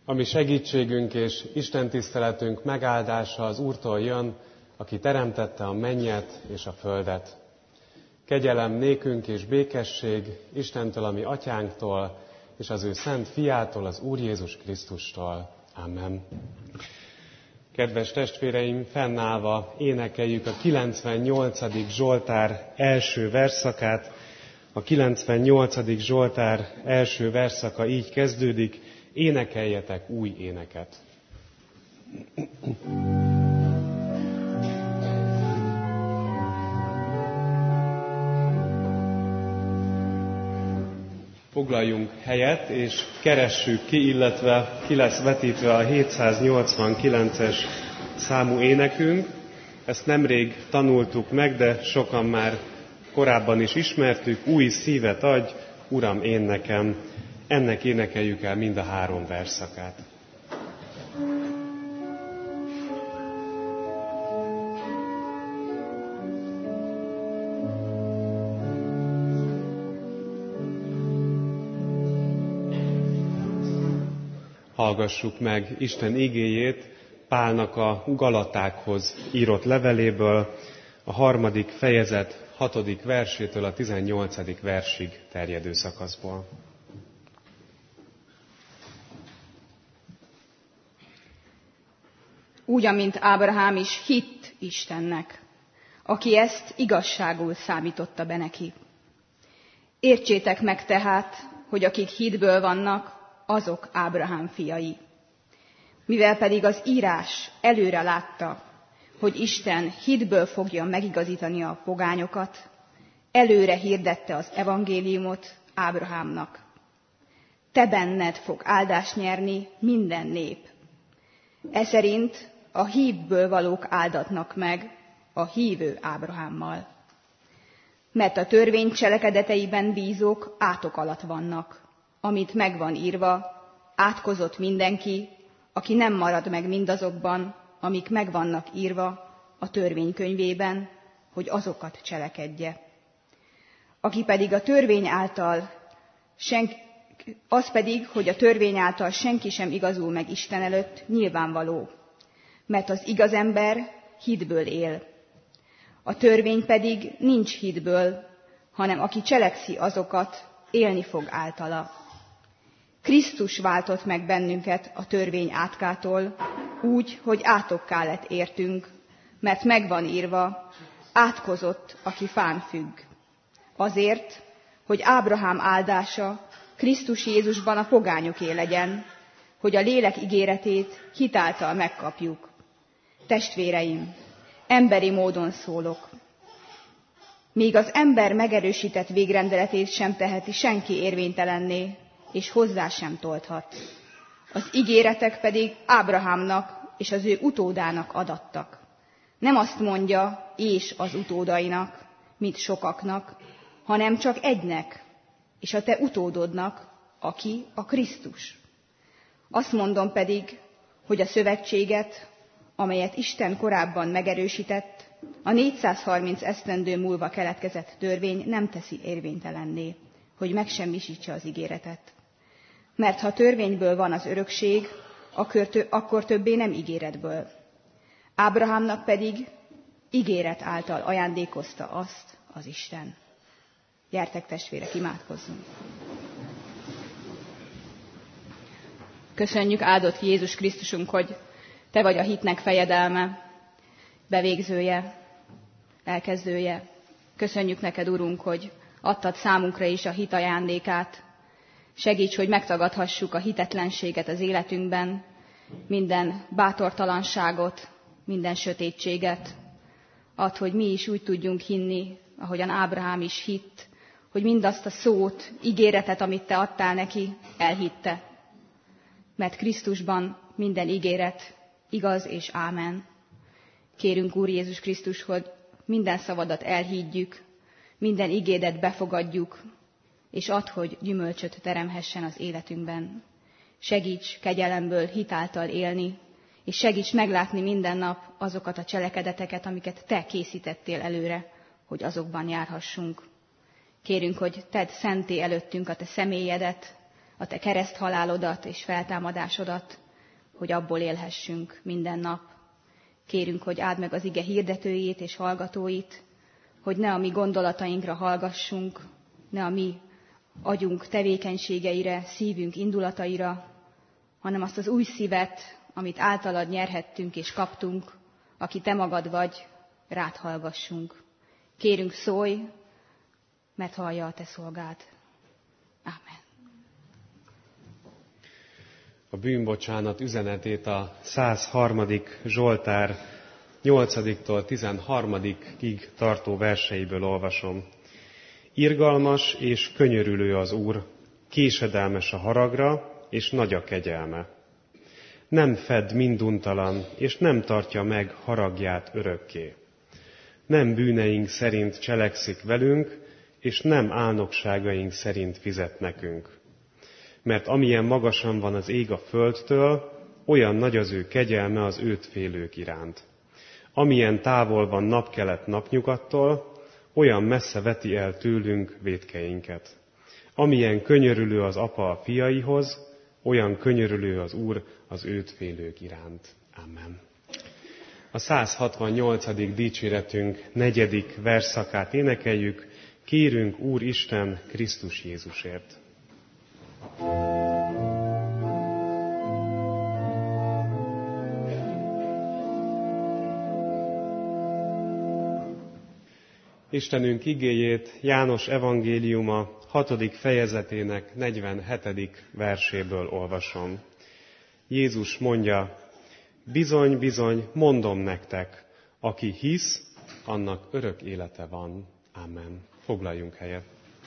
A mi segítségünk és istentiszteletünk megáldása az Úrtól jön, aki teremtette a mennyet és a földet. Kegyelem nékünk és békesség Istentől, a mi atyánktól, és az ő szent fiától, az Úr Jézus Krisztustól. Amen. Kedves testvéreim, fennállva énekeljük a 98. Zsoltár első versszakát. A 98. Zsoltár első versszaka így kezdődik: énekeljetek új éneket. Foglaljunk helyet, és keressük ki, illetve ki lesz vetítve a 789-es számú énekünk. Ezt nemrég tanultuk meg, de sokan már korábban is ismertük. Új szívet adj, Uram, én nekem. Ennek énekeljük el mind a 3 versszakát. Hallgassuk meg Isten igéjét Pálnak a Galatákhoz írott leveléből, a 3. fejezet 6. versétől a 18. versig terjedő szakaszból. Úgy, amint Ábrahám is hitt Istennek, aki ezt igazságul számította be neki. Értsétek meg tehát, hogy akik hitből vannak, azok Ábrahám fiai. Mivel pedig az írás előre látta, hogy Isten hitből fogja megigazítani a pogányokat, előre hirdette az evangéliumot Ábrahámnak. Te benned fog áldást nyerni minden nép. Eszerint a hívből valók áldatnak meg a hívő Ábrahámmal. Mert a törvény cselekedeteiben bízók átok alatt vannak, amit megvan írva, átkozott mindenki, aki nem marad meg mindazokban, amik megvannak írva a törvénykönyvében, hogy azokat cselekedje. Aki pedig a törvény által hogy a törvény által senki sem igazul meg Isten előtt, nyilvánvaló, mert az igaz ember hitből él. A törvény pedig nincs hitből, hanem aki cselekszi azokat, élni fog általa. Krisztus váltott meg bennünket a törvény átkától, úgy, hogy átokká lett értünk, mert megvan írva, átkozott, aki fán függ. Azért, hogy Ábrahám áldása Krisztus Jézusban a pogányoké legyen, hogy a lélek ígéretét hitáltal megkapjuk. Testvéreim, emberi módon szólok. Míg az ember megerősített végrendeletét sem teheti senki érvénytelenné, és hozzá sem tolthat. Az ígéretek pedig Ábrahámnak és az ő utódának adattak. Nem azt mondja, és az utódainak, mint sokaknak, hanem csak egynek, és a te utódodnak, aki a Krisztus. Azt mondom pedig, hogy a szövetséget, amelyet Isten korábban megerősített, a 430 esztendő múlva keletkezett törvény nem teszi érvénytelenné, hogy megsemmisítse az ígéretet. Mert ha törvényből van az örökség, akkor többé nem ígéretből. Ábrahámnak pedig ígéret által ajándékozta azt az Isten. Gyertek, testvérek, imádkozzunk! Köszönjük, áldott Jézus Krisztusunk, hogy te vagy a hitnek fejedelme, bevégzője, elkezdője. Köszönjük neked, Urunk, hogy adtad számunkra is a hit ajándékát. Segíts, hogy megtagadhassuk a hitetlenséget az életünkben, minden bátortalanságot, minden sötétséget. Add, hogy mi is úgy tudjunk hinni, ahogyan Ábrahám is hitt, hogy mindazt a szót, ígéretet, amit te adtál neki, elhitte. Mert Krisztusban minden ígéret igaz és ámen. Kérünk, Úr Jézus Krisztus, hogy minden szavadat elhiggyük, minden ígéretet befogadjuk, és add, hogy gyümölcsöt teremhessen az életünkben. Segíts kegyelemből hitáltal élni, és segíts meglátni minden nap azokat a cselekedeteket, amiket te készítettél előre, hogy azokban járhassunk. Kérünk, hogy tedd szenté előttünk a te személyedet, a te kereszthalálodat és feltámadásodat, hogy abból élhessünk minden nap. Kérünk, hogy áld meg az ige hirdetőjét és hallgatóit, hogy ne a mi gondolatainkra hallgassunk, ne a mi agyunk tevékenységeire, szívünk indulataira, hanem azt az új szívet, amit általad nyerhettünk és kaptunk, aki te magad vagy, rád hallgassunk. Kérünk, szólj, mert hallja a te szolgád. Ámen. A bűnbocsánat üzenetét a 103. Zsoltár 8-tól 13-ig tartó verseiből olvasom. Irgalmas és könyörülő az Úr, késedelmes a haragra, és nagy a kegyelme. Nem fed minduntalan, és nem tartja meg haragját örökké. Nem bűneink szerint cselekszik velünk, és nem álnokságaink szerint fizet nekünk. Mert amilyen magasan van az ég a földtől, olyan nagy az ő kegyelme az őt félők iránt. Amilyen távol van napkelet napnyugattól, olyan messze veti el tőlünk vétkeinket. Amilyen könyörülő az apa a fiaihoz, olyan könyörülő az Úr az őt félők iránt. Amen. A 168. dicséretünk 4. versszakát énekeljük, kérünk Úr Isten Krisztus Jézusért. Istenünk igéjét János evangéliuma 6. fejezetének 47. verséből olvasom. Jézus mondja, bizony, bizony, mondom nektek, aki hisz, annak örök élete van. Amen. Foglaljunk helyet.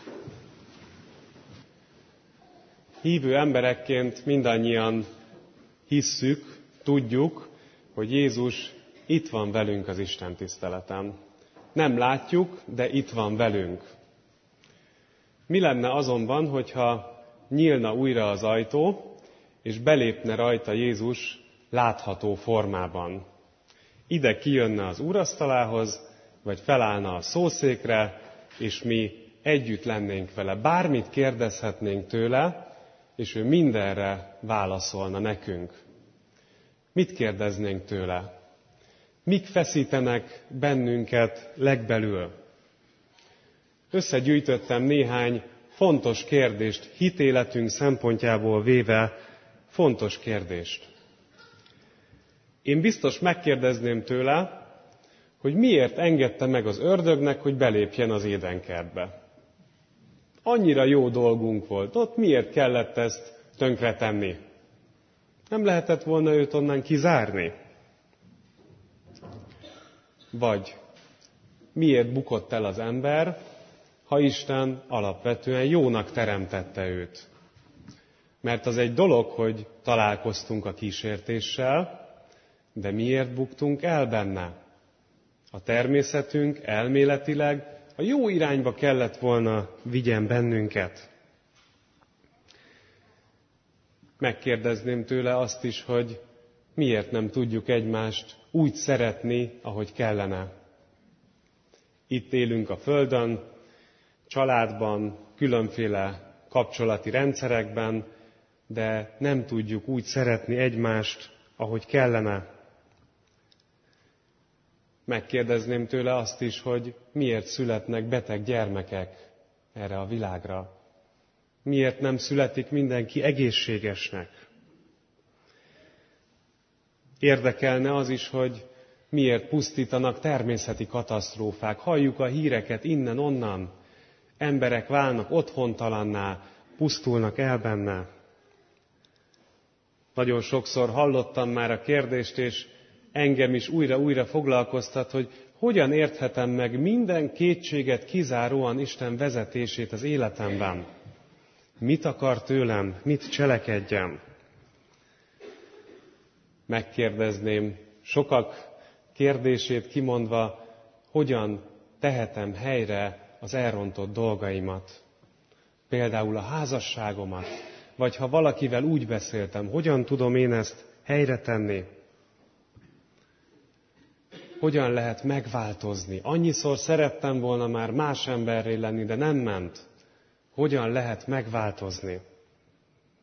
Hívő emberekként mindannyian hisszük, tudjuk, hogy Jézus itt van velünk az Isten tiszteleten. Nem látjuk, de itt van velünk. Mi lenne azonban, hogyha nyílna újra az ajtó, és belépne rajta Jézus látható formában? Ide kijönne az úrasztalához, vagy felállna a szószékre, és mi együtt lennénk vele. Bármit kérdezhetnénk tőle, és ő mindenre válaszolna nekünk. Mit kérdeznénk tőle? Mik feszítenek bennünket legbelül? Összegyűjtöttem néhány fontos kérdést, hitéletünk szempontjából véve fontos kérdést. Én biztos megkérdezném tőle, hogy miért engedte meg az ördögnek, hogy belépjen az édenkertbe. Annyira jó dolgunk volt, ott miért kellett ezt tönkretenni? Nem lehetett volna őt onnan kizárni? Vagy miért bukott el az ember, ha Isten alapvetően jónak teremtette őt? Mert az egy dolog, hogy találkoztunk a kísértéssel, de miért buktunk el benne? A természetünk elméletileg a jó irányba kellett volna vigyen bennünket. Megkérdezném tőle azt is, hogy miért nem tudjuk egymást úgy szeretni, ahogy kellene. Itt élünk a Földön, családban, különféle kapcsolati rendszerekben, de nem tudjuk úgy szeretni egymást, ahogy kellene. Megkérdezném tőle azt is, hogy miért születnek beteg gyermekek erre a világra. Miért nem születik mindenki egészségesnek? Érdekelne az is, hogy miért pusztítanak természeti katasztrófák. Halljuk a híreket innen-onnan. Emberek válnak otthontalanná, pusztulnak el benne. Nagyon sokszor hallottam már a kérdést, és engem is újra-újra foglalkoztat, hogy hogyan érthetem meg minden kétséget kizáróan Isten vezetését az életemben. Mit akar tőlem, mit cselekedjem? Megkérdezném sokak kérdését kimondva, hogyan tehetem helyre az elrontott dolgaimat. Például a házasságomat, vagy ha valakivel úgy beszéltem, hogyan tudom én ezt helyre tenni? Hogyan lehet megváltozni? Annyiszor szerettem volna már más emberré lenni, de nem ment. Hogyan lehet megváltozni?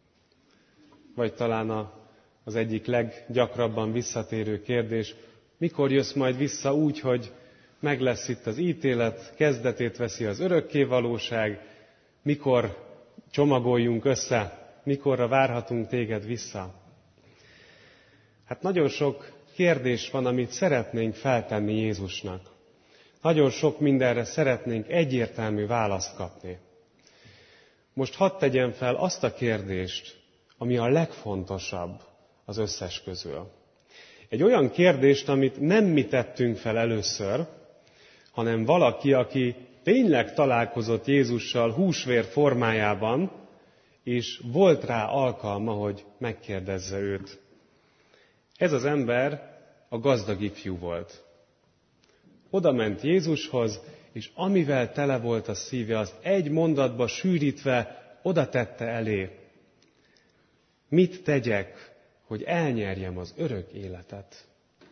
vagy talán az egyik leggyakrabban visszatérő kérdés, mikor jössz majd vissza úgy, hogy meg lesz itt az ítélet, kezdetét veszi az örökkévalóság, mikor csomagoljunk össze, mikorra várhatunk téged vissza? Hát nagyon sok kérdés van, amit szeretnénk feltenni Jézusnak. Nagyon sok mindenre szeretnénk egyértelmű választ kapni. Most hadd tegyem fel azt a kérdést, ami a legfontosabb az összes közül. Egy olyan kérdést, amit nem mi tettünk fel először, hanem valaki, aki tényleg találkozott Jézussal húsvér formájában, és volt rá alkalma, hogy megkérdezze őt. Ez az ember a gazdag ifjú volt. Oda ment Jézushoz, és amivel tele volt a szíve, azt egy mondatba sűrítve oda tette elé. Mit tegyek, hogy elnyerjem az örök életet?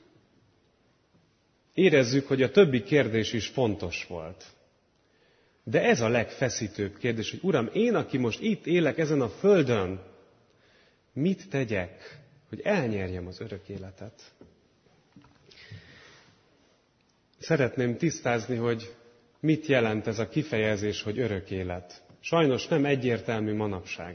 Érezzük, hogy a többi kérdés is fontos volt. De ez a legfeszítőbb kérdés, hogy Uram, én, aki most itt élek ezen a földön, mit tegyek, hogy elnyerjem az örök életet? Szeretném tisztázni, hogy mit jelent ez a kifejezés, hogy örök élet. Sajnos nem egyértelmű manapság.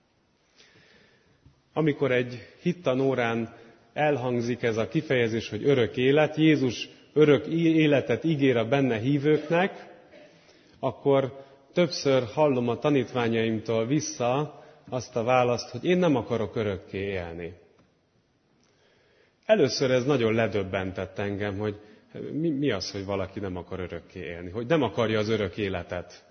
Amikor egy hittanórán elhangzik ez a kifejezés, hogy örök élet, Jézus örök életet ígér a benne hívőknek, akkor többször hallom a tanítványaimtól vissza azt a választ, hogy én nem akarok örökké élni. Először ez nagyon ledöbbentett engem, hogy mi az, hogy valaki nem akar örökké élni, hogy nem akarja az örök életet.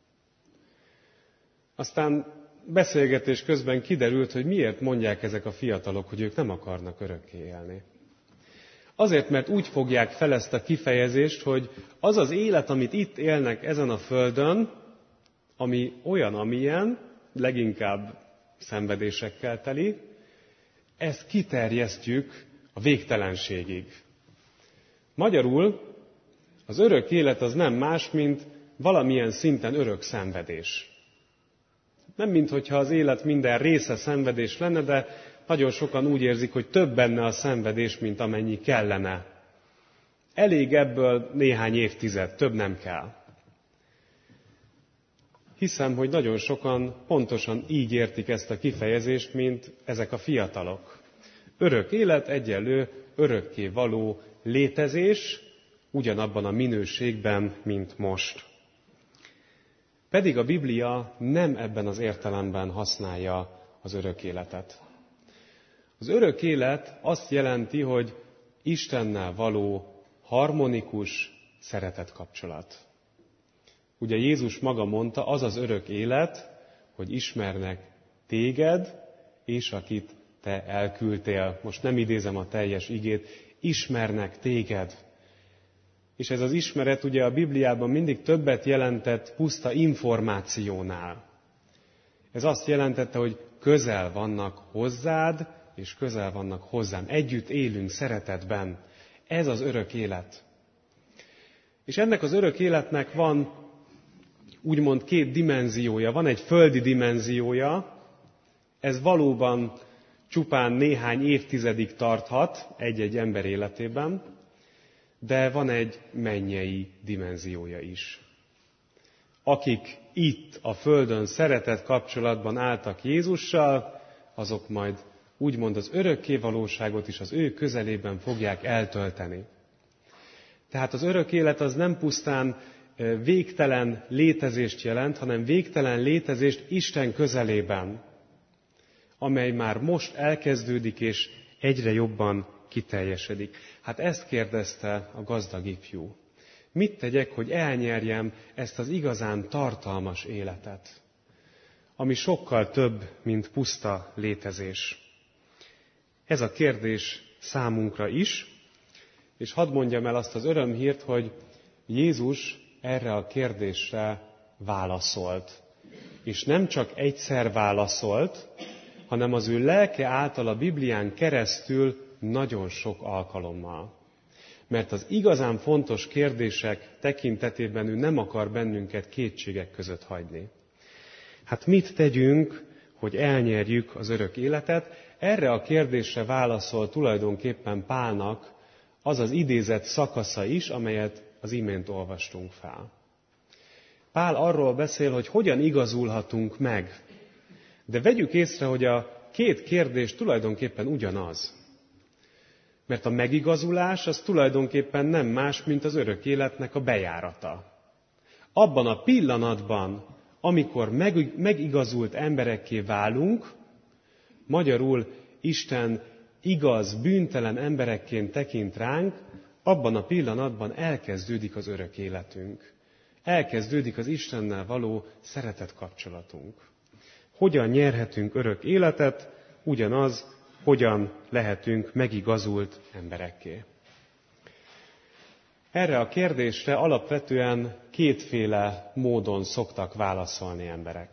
Aztán beszélgetés közben kiderült, hogy miért mondják ezek a fiatalok, hogy ők nem akarnak örökké élni. Azért, mert úgy fogják fel ezt a kifejezést, hogy az az élet, amit itt élnek ezen a földön, ami olyan, amilyen, leginkább szenvedésekkel teli, ezt kiterjesztjük a végtelenségig. Magyarul az örök élet az nem más, mint valamilyen szinten örök szenvedés. Nem minthogyha az élet minden része szenvedés lenne, de nagyon sokan úgy érzik, hogy több benne a szenvedés, mint amennyi kellene. Elég ebből néhány évtized, több nem kell. Hiszem, hogy nagyon sokan pontosan így értik ezt a kifejezést, mint ezek a fiatalok. Örök élet egyenlő örökké való létezés, ugyanabban a minőségben, mint most. Pedig a Biblia nem ebben az értelemben használja az örök életet. Az örök élet azt jelenti, hogy Istennel való harmonikus szeretetkapcsolat. Ugye Jézus maga mondta, az az örök élet, hogy ismernek téged, és akit te elküldtél. Most nem idézem a teljes igét, ismernek téged. És ez az ismeret ugye a Bibliában mindig többet jelentett puszta információnál. Ez azt jelentette, hogy közel vannak hozzád, és közel vannak hozzám. Együtt élünk szeretetben. Ez az örök élet. És ennek az örök életnek van úgymond két dimenziója. Van egy földi dimenziója, ez valóban csupán néhány évtizedig tarthat egy-egy ember életében, de van egy mennyei dimenziója is. Akik itt a földön szeretett kapcsolatban álltak Jézussal, azok majd úgymond az örökké valóságot is az ő közelében fogják eltölteni. Tehát az örök élet az nem pusztán végtelen létezést jelent, hanem végtelen létezést Isten közelében, amely már most elkezdődik és egyre jobban kiteljesedik. Hát ezt kérdezte a gazdag ifjú. Mit tegyek, hogy elnyerjem ezt az igazán tartalmas életet, ami sokkal több, mint puszta létezés? Ez a kérdés számunkra is, és hadd mondjam el azt az örömhírt, hogy Jézus erre a kérdésre válaszolt. És nem csak egyszer válaszolt, hanem az ő lelke által a Biblián keresztül nagyon sok alkalommal. Mert az igazán fontos kérdések tekintetében ő nem akar bennünket kétségek között hagyni. Hát mit tegyünk, hogy elnyerjük az örök életet. Erre a kérdésre válaszol tulajdonképpen Pálnak az az idézett szakasza is, amelyet az imént olvastunk fel. Pál arról beszél, hogy hogyan igazulhatunk meg. De vegyük észre, hogy a két kérdés tulajdonképpen ugyanaz. Mert a megigazulás az tulajdonképpen nem más, mint az örök életnek a bejárata. Abban a pillanatban, amikor megigazult emberekké válunk, magyarul Isten igaz, bűntelen emberekként tekint ránk, abban a pillanatban elkezdődik az örök életünk. Elkezdődik az Istennel való szeretet kapcsolatunk. Hogyan nyerhetünk örök életet? Ugyanaz, hogyan lehetünk megigazult emberekké. Erre a kérdésre alapvetően kétféle módon szoktak válaszolni emberek.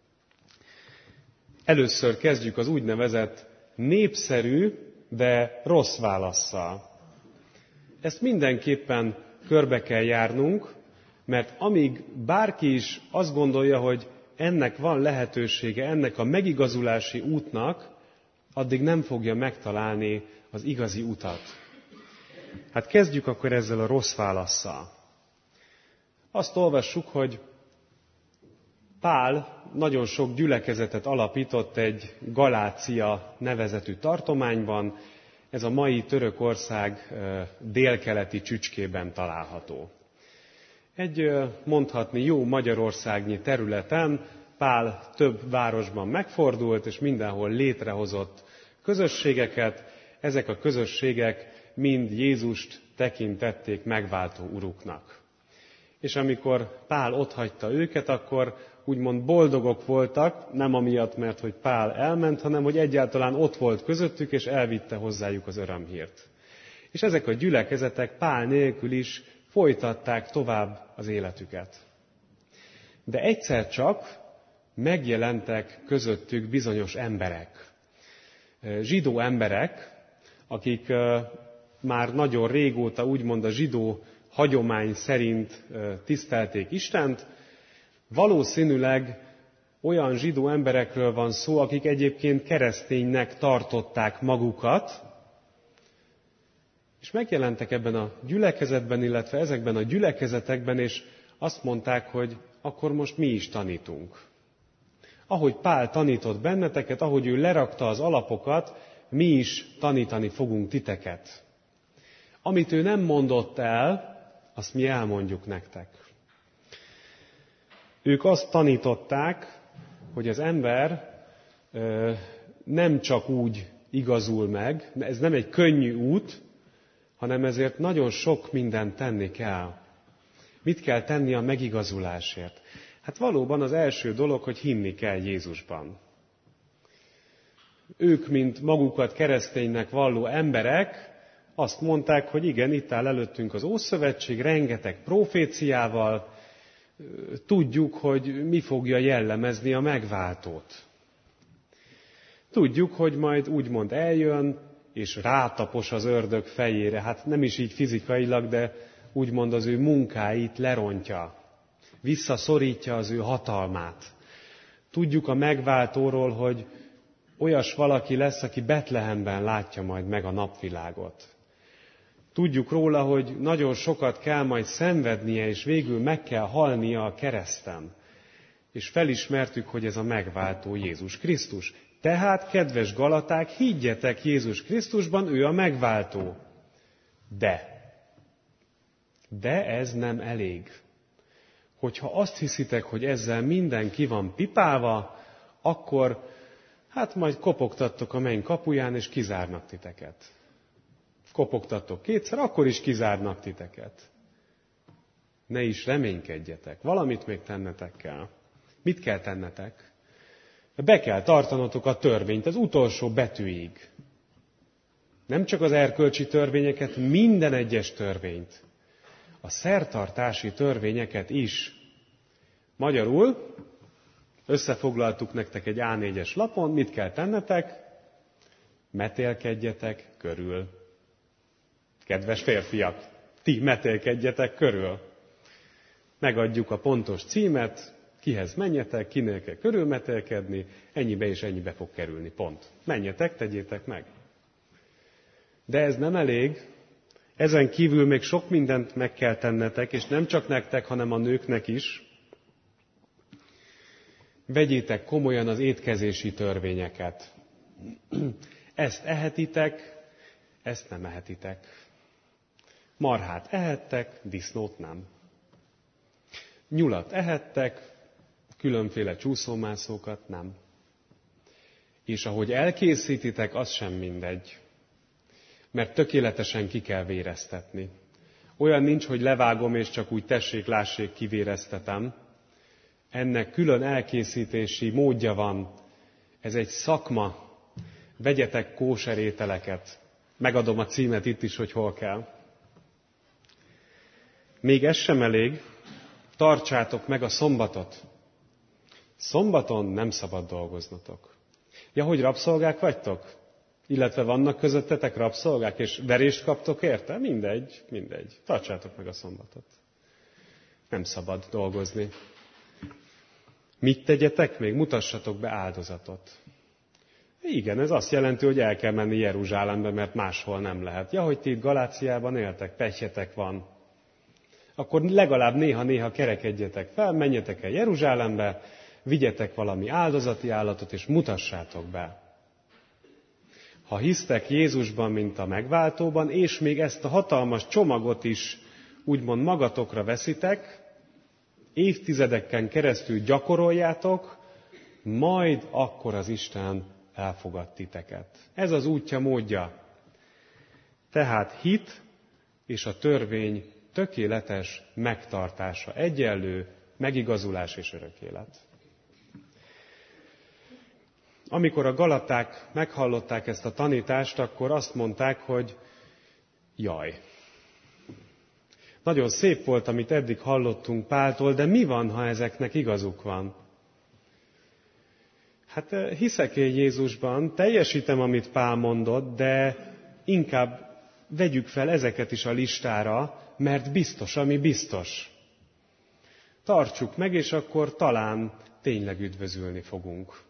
Először kezdjük az úgynevezett népszerű, de rossz válasszal. Ezt mindenképpen körbe kell járnunk, mert amíg bárki is azt gondolja, hogy ennek van lehetősége, ennek a megigazulási útnak, addig nem fogja megtalálni az igazi utat. Hát kezdjük akkor ezzel a rossz válasszal. Azt olvassuk, hogy Pál nagyon sok gyülekezetet alapított egy Galácia nevezetű tartományban, ez a mai Törökország délkeleti csücskében található. Egy mondhatni jó magyarországnyi területen Pál több városban megfordult, és mindenhol létrehozott közösségeket. Ezek a közösségek mind Jézust tekintették megváltó uruknak. És amikor Pál otthagyta őket, akkor úgymond boldogok voltak, nem amiatt, mert hogy Pál elment, hanem hogy egyáltalán ott volt közöttük, és elvitte hozzájuk az örömhírt. És ezek a gyülekezetek Pál nélkül is folytatták tovább az életüket. De egyszer csak megjelentek közöttük bizonyos emberek. Zsidó emberek, akik már nagyon régóta úgymond a zsidó hagyomány szerint tisztelték Istent. Valószínűleg olyan zsidó emberekről van szó, akik egyébként kereszténynek tartották magukat, és megjelentek ebben a gyülekezetben, illetve ezekben a gyülekezetekben, és azt mondták, hogy akkor most mi is tanítunk. Ahogy Pál tanított benneteket, ahogy ő lerakta az alapokat, mi is tanítani fogunk titeket. Amit ő nem mondott el, azt mi elmondjuk nektek. Ők azt tanították, hogy az ember nem csak úgy igazul meg, ez nem egy könnyű út, hanem ezért nagyon sok mindent tenni kell. Mit kell tenni a megigazulásért? Hát valóban az első dolog, hogy hinni kell Jézusban. Ők, mint magukat kereszténynek valló emberek, azt mondták, hogy igen, itt áll előttünk az Ószövetség, rengeteg proféciával, tudjuk, hogy mi fogja jellemezni a megváltót. Tudjuk, hogy majd úgymond eljön, és rátapos az ördög fejére, hát nem is így fizikailag, de úgymond az ő munkáit lerontja, visszaszorítja az ő hatalmát. Tudjuk a megváltóról, hogy olyas valaki lesz, aki Betlehemben látja majd meg a napvilágot. Tudjuk róla, hogy nagyon sokat kell majd szenvednie, és végül meg kell halnia a kereszten. És felismertük, hogy ez a megváltó Jézus Krisztus. Tehát, kedves galaták, higgyetek Jézus Krisztusban, ő a megváltó. De ez nem elég. Hogyha azt hiszitek, hogy ezzel minden ki van pipálva, akkor hát majd kopogtattok a menny kapuján, és kizárnak titeket. Kopogtattok kétszer, akkor is kizárnak titeket. Ne is reménykedjetek. Valamit még tennetek kell. Mit kell tennetek? Be kell tartanotok a törvényt az utolsó betűig. Nem csak az erkölcsi törvényeket, minden egyes törvényt. A szertartási törvényeket is. Magyarul összefoglaltuk nektek egy A4-es lapon, mit kell tennetek? Metélkedjetek körül. Kedves férfiak, ti metélkedjetek körül. Megadjuk a pontos címet, Kihez menjetek, kinél kell körülmetélkedni, ennyibe és ennyibe fog kerülni, pont. Menjetek, tegyétek meg. De ez nem elég, ezen kívül még sok mindent meg kell tennetek, és nem csak nektek, hanem a nőknek is. Vegyétek komolyan az étkezési törvényeket. Ezt ehetitek, ezt nem ehetitek. Marhát ehettek, disznót nem. Nyulat ehettek, különféle csúszómászókat nem. És ahogy elkészítitek, az sem mindegy. Mert tökéletesen ki kell véreztetni. Olyan nincs, hogy levágom, és csak úgy tessék, lássék, kivéreztetem. Ennek külön elkészítési módja van. Ez egy szakma. Vegyetek kóser ételeket. Megadom a címet itt is, hogy hol kell. Még ez sem elég. Tartsátok meg a szombatot. Szombaton nem szabad dolgoznatok. Ja, hogy rabszolgák vagytok? Illetve vannak közöttetek rabszolgák, és verést kaptok érte? Mindegy. Tartsátok meg a szombatot. Nem szabad dolgozni. Mit tegyetek még? Mutassatok be áldozatot. Igen, ez azt jelenti, hogy el kell menni Jeruzsálembe, mert máshol nem lehet. Ja, hogy ti itt Galáciában éltek, pehjetek van. Akkor legalább néha-néha kerekedjetek fel, menjetek el Jeruzsálembe, vigyetek valami áldozati állatot, és mutassátok be. Ha hisztek Jézusban, mint a megváltóban, és még ezt a hatalmas csomagot is úgymond magatokra veszitek, évtizedeken keresztül gyakoroljátok, majd akkor az Isten elfogad titeket. Ez az útja, módja. Tehát hit és a törvény tökéletes megtartása, egyenlő megigazulás és örök élet. Amikor a galaták meghallották ezt a tanítást, akkor azt mondták, hogy jaj. Nagyon szép volt, amit eddig hallottunk Páltól, de mi van, ha ezeknek igazuk van? Hát hiszek én Jézusban, teljesítem, amit Pál mondott, de inkább vegyük fel ezeket is a listára, mert biztos, ami biztos. Tartsuk meg, és akkor talán tényleg üdvözülni fogunk.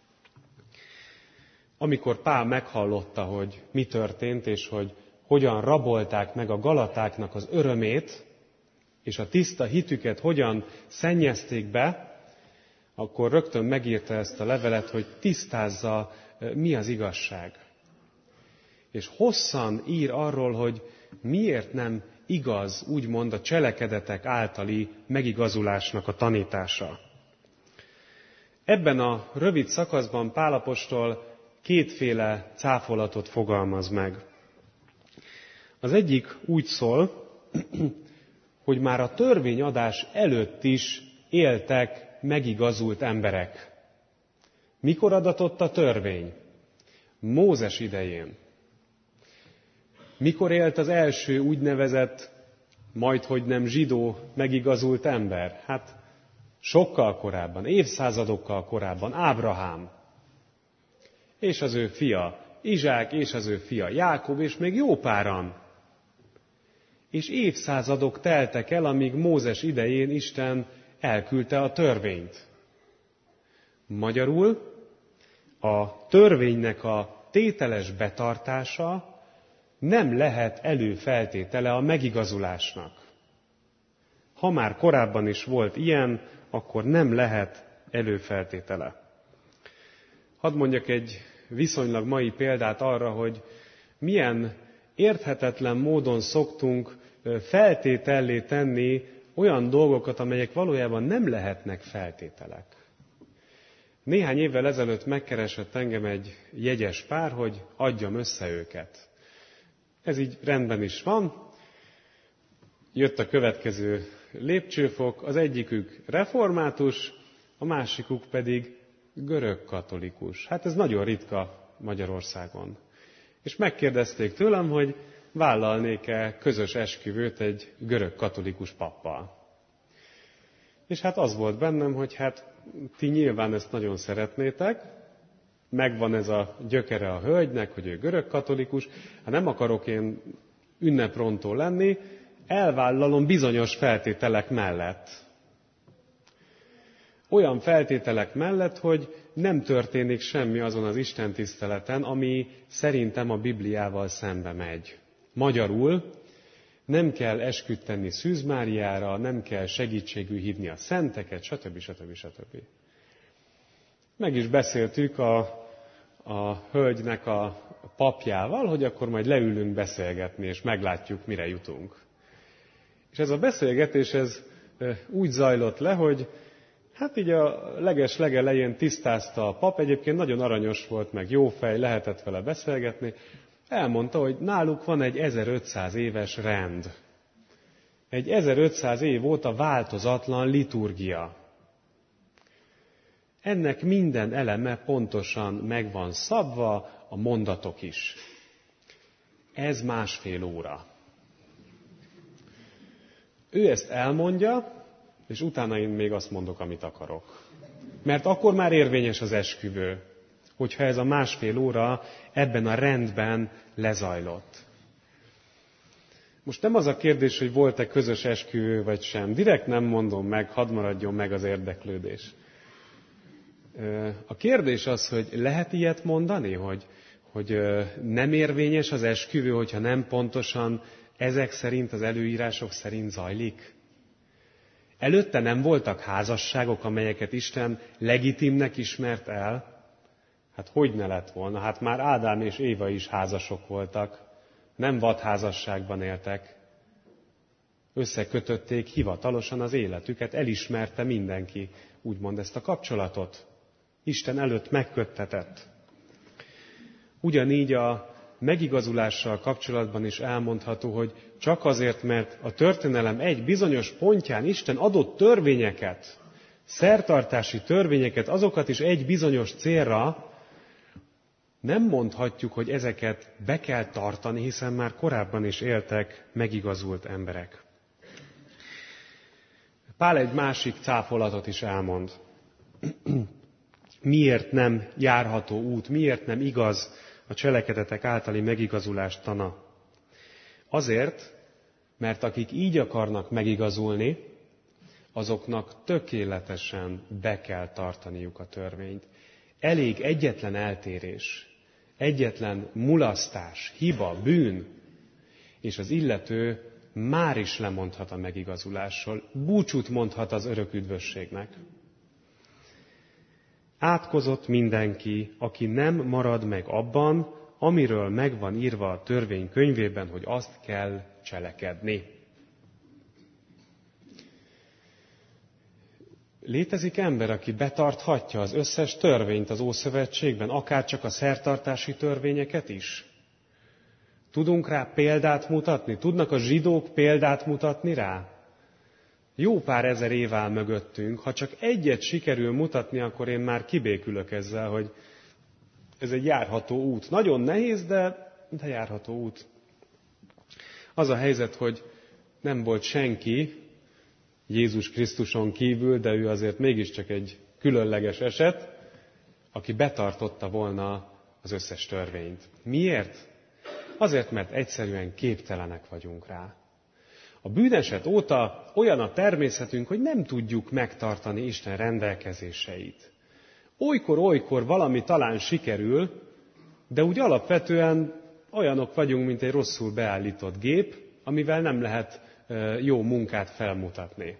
Amikor Pál meghallotta, hogy mi történt, és hogy hogyan rabolták meg a galatáknak az örömét, és a tiszta hitüket hogyan szennyezték be, akkor rögtön megírta ezt a levelet, hogy tisztázza, mi az igazság. És hosszan ír arról, hogy miért nem igaz, úgymond a cselekedetek általi megigazulásnak a tanítása. Ebben a rövid szakaszban Pál apostol kétféle cáfolatot fogalmaz meg. Az egyik úgy szól, hogy már a törvényadás előtt is éltek megigazult emberek. Mikor adatott a törvény? Mózes idején. Mikor élt az első úgynevezett, majdhogy nem zsidó megigazult ember? Hát sokkal korábban, évszázadokkal korábban, Ábrahám. És az ő fia Izsák, és az ő fia Jákob, és még jó páran. És évszázadok teltek el, amíg Mózes idején Isten elküldte a törvényt. Magyarul a törvénynek a tételes betartása nem lehet előfeltétele a megigazulásnak. Ha már korábban is volt ilyen, akkor nem lehet előfeltétele. Hadd mondjak egy viszonylag mai példát arra, hogy milyen érthetetlen módon szoktunk feltétellé tenni olyan dolgokat, amelyek valójában nem lehetnek feltételek. Néhány évvel ezelőtt megkeresett engem egy jegyes pár, hogy adjam össze őket. Ez így rendben is van. Jött a következő lépcsőfok, az egyikük református, a másikuk pedig görögkatolikus. Hát ez nagyon ritka Magyarországon. És megkérdezték tőlem, hogy vállalnék-e közös esküvőt egy görögkatolikus pappal. És hát az volt bennem, hogy hát ti nyilván ezt nagyon szeretnétek, megvan ez a gyökere a hölgynek, hogy ő görögkatolikus, hát nem akarok én ünneprontó lenni, elvállalom bizonyos feltételek mellett. Olyan feltételek mellett, hogy nem történik semmi azon az istentiszteleten, ami szerintem a Bibliával szembe megy. Magyarul nem kell esküt tenni Szűz Máriára, nem kell segítségül hívni a szenteket, stb. Meg is beszéltük a hölgynek a papjával, hogy akkor majd leülünk beszélgetni, és meglátjuk, mire jutunk. És ez a beszélgetés úgy zajlott le, hogy hát így a legelején tisztázta a pap, egyébként nagyon aranyos volt, meg jó fej, lehetett vele beszélgetni. Elmondta, hogy náluk van egy 1500 éves rend. Egy 1500 év óta változatlan liturgia. Ennek minden eleme pontosan meg van szabva, a mondatok is. Ez 1,5 óra. Ő ezt elmondja, és utána én még azt mondok, amit akarok. Mert akkor már érvényes az esküvő, hogyha ez a 1,5 óra ebben a rendben lezajlott. Most nem az a kérdés, hogy volt-e közös esküvő vagy sem. Direkt nem mondom meg, hadd maradjon meg az érdeklődés. A kérdés az, hogy lehet ilyet mondani, hogy nem érvényes az esküvő, hogyha nem pontosan ezek szerint, az előírások szerint zajlik? Előtte nem voltak házasságok, amelyeket Isten legitimnek ismert el? Hát hogy ne lett volna? Hát már Ádám és Éva is házasok voltak. Nem vadházasságban éltek. Összekötötték hivatalosan az életüket, elismerte mindenki, úgymond ezt a kapcsolatot. Isten előtt megköttetett. Ugyanígy a megigazulással kapcsolatban is elmondható, hogy csak azért, mert a történelem egy bizonyos pontján Isten adott törvényeket, szertartási törvényeket, azokat is egy bizonyos célra, nem mondhatjuk, hogy ezeket be kell tartani, hiszen már korábban is éltek megigazult emberek. Pál egy másik cáfolatot is elmond. Miért nem járható út, miért nem igaz a cselekedetek általi megigazulás tana? Azért, mert akik így akarnak megigazulni, azoknak tökéletesen be kell tartaniuk a törvényt. Elég egyetlen eltérés, egyetlen mulasztás, hiba, bűn, és az illető már is lemondhat a megigazulásról, búcsút mondhat az örök üdvösségnek. Átkozott mindenki, aki nem marad meg abban, amiről meg van írva a törvény könyvében, hogy azt kell cselekedni. Létezik ember, aki betarthatja az összes törvényt az Ószövetségben, akár csak a szertartási törvényeket is? Tudunk rá példát mutatni? Tudnak a zsidók példát mutatni rá? Jó pár ezer év áll mögöttünk, ha csak egyet sikerül mutatni, akkor én már kibékülök ezzel, hogy ez egy járható út. Nagyon nehéz, de járható út. Az a helyzet, hogy nem volt senki Jézus Krisztuson kívül, de ő azért mégiscsak egy különleges eset, aki betartotta volna az összes törvényt. Miért? Azért, mert egyszerűen képtelenek vagyunk rá. A bűneset óta olyan a természetünk, hogy nem tudjuk megtartani Isten rendelkezéseit. Olykor valami talán sikerül, de úgy alapvetően olyanok vagyunk, mint egy rosszul beállított gép, amivel nem lehet jó munkát felmutatni.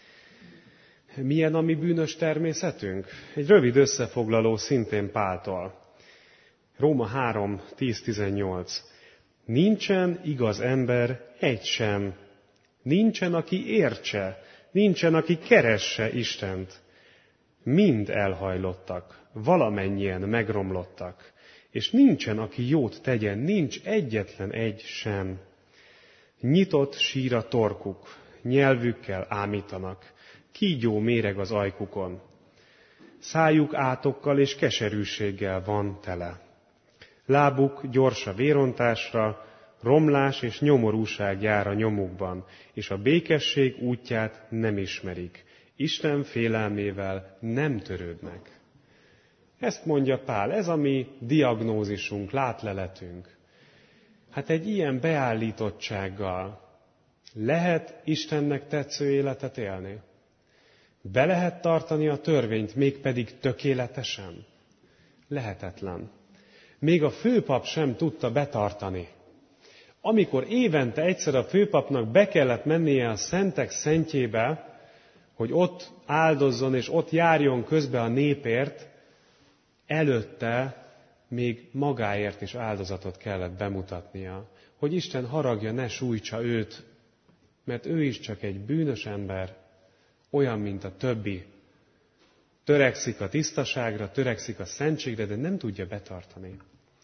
Milyen a mi bűnös természetünk? Egy rövid összefoglaló szintén Páltól. Róma 3, 10-18. Nincsen igaz ember, egy sem. Nincsen, aki értse, nincsen, aki keresse Istent. Mind elhajlottak, valamennyien megromlottak, és nincsen, aki jót tegyen, nincs egyetlen egy sem. Nyitott sír a torkuk, nyelvükkel ámítanak, kígyó méreg az ajkukon. Szájuk átokkal és keserűséggel van tele. Lábuk gyors a vérontásra, romlás és nyomorúság jár a nyomukban, és a békesség útját nem ismerik. Isten félelmével nem törődnek. Ezt mondja Pál, ez a mi diagnózisunk, látleletünk. Hát egy ilyen beállítottsággal lehet Istennek tetsző életet élni? Be lehet tartani a törvényt, mégpedig tökéletesen? Lehetetlen. Még a főpap sem tudta betartani. Amikor évente egyszer a főpapnak be kellett mennie a szentek szentjébe, hogy ott áldozzon és ott járjon közbe a népért, előtte még magáért is áldozatot kellett bemutatnia, hogy Isten haragja ne sújtsa őt, mert ő is csak egy bűnös ember, olyan, mint a többi. Törekszik a tisztaságra, törekszik a szentségre, de nem tudja betartani.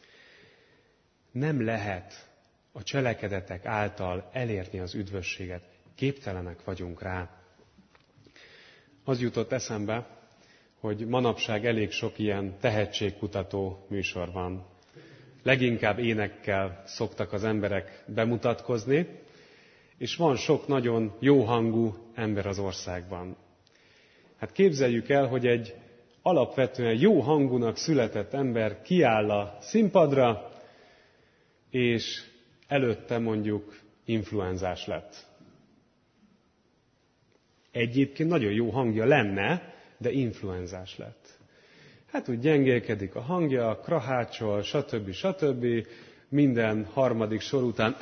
Nem lehet a cselekedetek által elérni az üdvösséget. Képtelenek vagyunk rá. Az jutott eszembe, hogy manapság elég sok ilyen tehetségkutató műsor van. Leginkább énekkel szoktak az emberek bemutatkozni, és van sok nagyon jó hangú ember az országban. Hát képzeljük el, hogy egy alapvetően jó hangúnak született ember kiáll a színpadra, és előtte mondjuk influenzás lett. Egyébként nagyon jó hangja lenne, de influenzás lett. Hát úgy gyengélkedik a hangja, krahácsol, stb. Minden harmadik sor után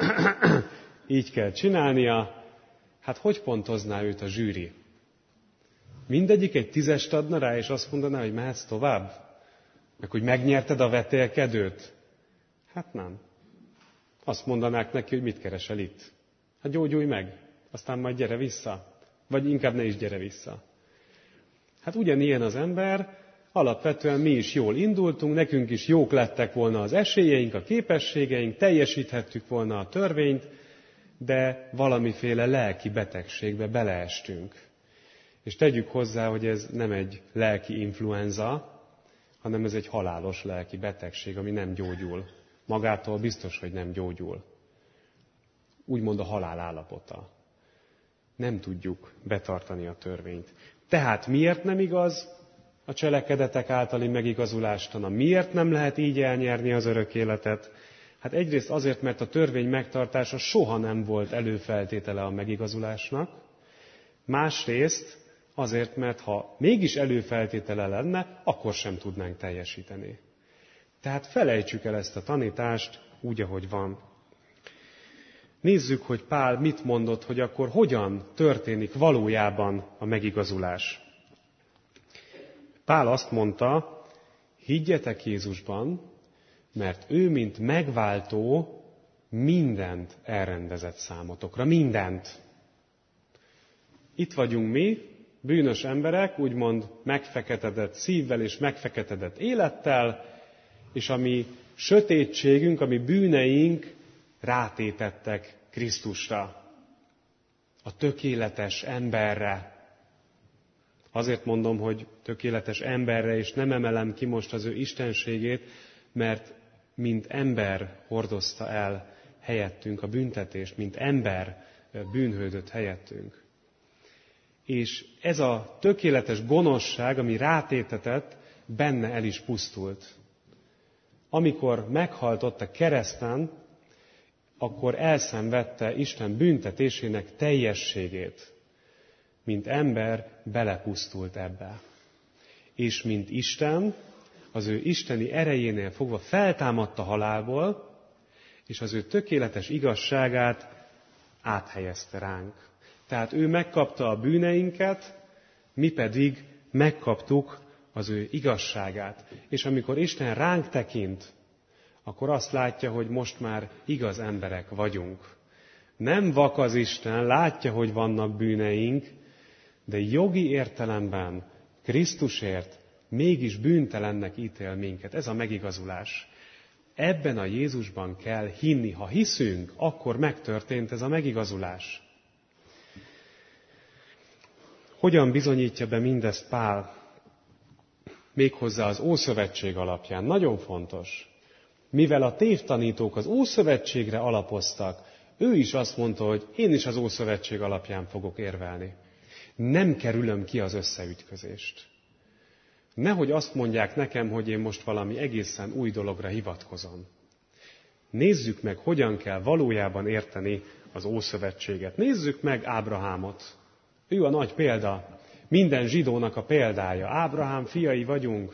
így kell csinálnia. Hát hogy pontozná őt a zsűri? Mindegyik egy 10-est adna rá, és azt mondaná, hogy mehetsz tovább? Meg hogy megnyerted a vetélkedőt? Hát nem. Azt mondanák neki, hogy mit keresel itt? Hát gyógyulj meg, aztán majd gyere vissza. Vagy inkább ne is gyere vissza. Hát ugyanilyen az ember, alapvetően mi is jól indultunk, nekünk is jók lettek volna az esélyeink, a képességeink, teljesíthettük volna a törvényt, de valamiféle lelki betegségbe beleestünk. És tegyük hozzá, hogy ez nem egy lelki influenza, hanem ez egy halálos lelki betegség, ami nem gyógyul. Magától biztos, hogy nem gyógyul. Úgymond a halál állapota. Nem tudjuk betartani a törvényt. Tehát miért nem igaz a cselekedetek általi megigazulástana? Miért nem lehet így elnyerni az örök életet? Hát egyrészt azért, mert a törvény megtartása soha nem volt előfeltétele a megigazulásnak. Másrészt azért, mert ha mégis előfeltétele lenne, akkor sem tudnánk teljesíteni. Tehát felejtsük el ezt a tanítást úgy, ahogy van. Nézzük, hogy Pál mit mondott, hogy akkor hogyan történik valójában a megigazulás. Pál azt mondta, higgyetek Jézusban, mert ő, mint megváltó, mindent elrendezett számotokra. Mindent. Itt vagyunk mi, bűnös emberek, úgymond megfeketedett szívvel és megfeketedett élettel, és a mi sötétségünk, a mi bűneink rátétettek Krisztusra, a tökéletes emberre. Azért mondom, hogy tökéletes emberre, és nem emelem ki most az ő istenségét, mert mint ember hordozta el helyettünk a büntetést, mint ember bűnhődött helyettünk. És ez a tökéletes gonoszság, ami rátétetett, benne el is pusztult. Amikor meghalt ott a kereszten, akkor elszenvedte Isten büntetésének teljességét. Mint ember belepusztult ebbe. És mint Isten, az ő isteni erejénél fogva feltámadt a halálból, és az ő tökéletes igazságát áthelyezte ránk. Tehát ő megkapta a bűneinket, mi pedig megkaptuk az ő igazságát. És amikor Isten ránk tekint, akkor azt látja, hogy most már igaz emberek vagyunk. Nem vak az Isten, látja, hogy vannak bűneink, de jogi értelemben Krisztusért mégis bűntelennek ítél minket. Ez a megigazulás. Ebben a Jézusban kell hinni. Ha hiszünk, akkor megtörtént ez a megigazulás. Hogyan bizonyítja be mindezt Pál? Méghozzá az Ószövetség alapján. Nagyon fontos. Mivel a tévtanítók az Ószövetségre alapoztak, ő is azt mondta, hogy én is az Ószövetség alapján fogok érvelni. Nem kerülöm ki az összeütközést. Nehogy azt mondják nekem, hogy én most valami egészen új dologra hivatkozom. Nézzük meg, hogyan kell valójában érteni az Ószövetséget. Nézzük meg Ábrahámot. Ő a nagy példa. minden zsidónak a példája. Ábrahám fiai vagyunk.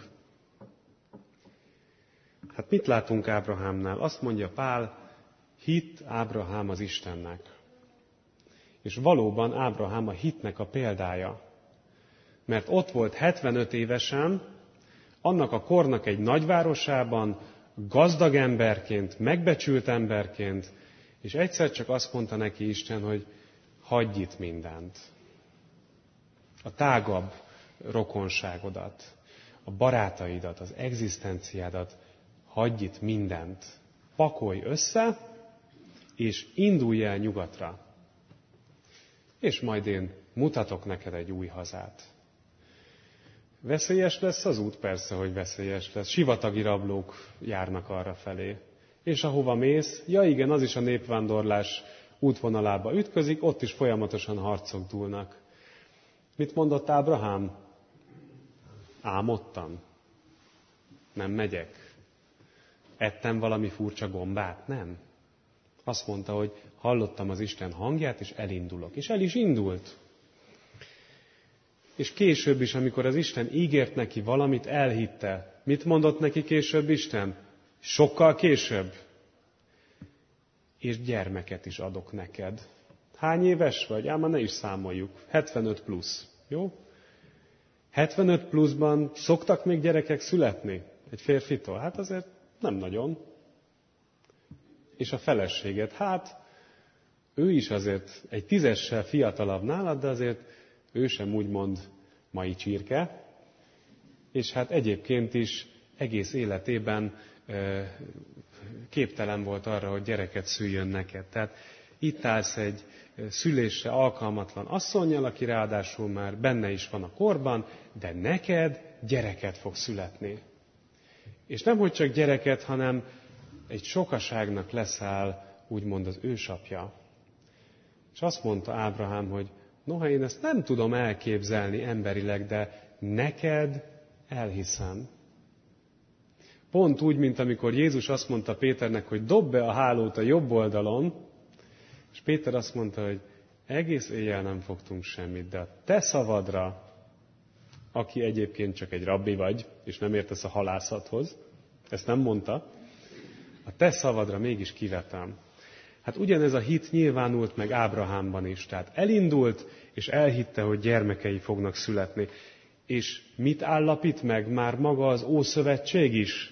Hát mit látunk Ábrahámnál? Azt mondja Pál, hitt Ábrahám az Istennek. És valóban Ábrahám a hitnek a példája. Mert ott volt 75 évesen, annak a kornak egy nagyvárosában, gazdag emberként, megbecsült emberként, és egyszer csak azt mondta neki Isten, hogy hagyj itt mindent. A tágabb rokonságodat, a barátaidat, az egzisztenciádat, hagyj itt mindent. Pakolj össze, és indulj el nyugatra. És majd én mutatok neked egy új hazát. Veszélyes lesz az út? Persze, hogy veszélyes lesz. Sivatagi rablók járnak arra felé. És ahova mész, ja igen, az is a népvándorlás útvonalába ütközik, ott is folyamatosan harcok dúlnak. Mit mondott Ábrahám? Álmodtam. Nem megyek. Ettem valami furcsa gombát? Nem. Azt mondta, hogy hallottam az Isten hangját, és elindulok. És el is indult. És később is, amikor az Isten ígért neki valamit, elhitte. Mit mondott neki később Isten? Sokkal később. És gyermeket is adok neked. Hány éves vagy? Ám ne is számoljuk. 75 plusz. Jó? 75 pluszban szoktak még gyerekek születni? Egy férfitől? Hát azért nem nagyon. És a feleséget? Hát ő is azért egy 10-essel fiatalabb nálad, de azért ő sem úgymond mai csirke. És hát egyébként is egész életében képtelen volt arra, hogy gyereket szüljön neked. Tehát itt állsz egy szülésre alkalmatlan asszonnyal, aki ráadásul már benne is van a korban, de neked gyereket fog születni. És nem hogy csak gyereket, hanem egy sokaságnak leszel úgymond az ősapja. És azt mondta Ábrahám, hogy noha én ezt nem tudom elképzelni emberileg, de neked elhiszem. Pont úgy, mint amikor Jézus azt mondta Péternek, hogy dob be a hálót a jobb oldalon, és Péter azt mondta, hogy egész éjjel nem fogtunk semmit, de a te szavadra, aki egyébként csak egy rabbi vagy, és nem értesz a halászathoz, ezt nem mondta, a te szavadra mégis kivetem. Hát ugyanez a hit nyilvánult meg Ábrahámban is. Tehát elindult, és elhitte, hogy gyermekei fognak születni. És mit állapít meg már maga az Ószövetség is?